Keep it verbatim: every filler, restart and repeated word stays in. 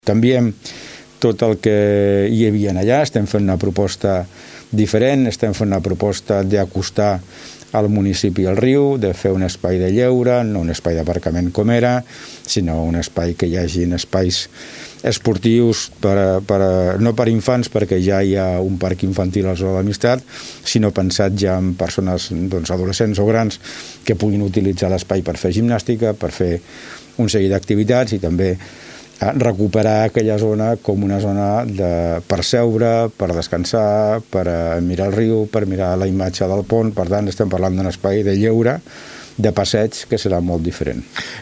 Canviem tot el que hi havia allà, estem fent una proposta diferent, estem fent una proposta d'acostar al municipi al riu, de fer un espai de lleure, no un espai d'aparcament com era, sinó un espai que hi hagi espais esportius, per, per, no per infants, perquè ja hi ha un parc infantil a la zona d'Amistat, sinó pensat ja en persones, doncs, adolescents o grans que puguin utilitzar l'espai per fer gimnàstica, per fer un seguit d'activitats i també recuperar aquella zona com una zona de, per seure, per descansar, per mirar el riu, per mirar la imatge del pont. Per tant, estem parlant d'un espai de lleure, de passeig, que serà molt diferent.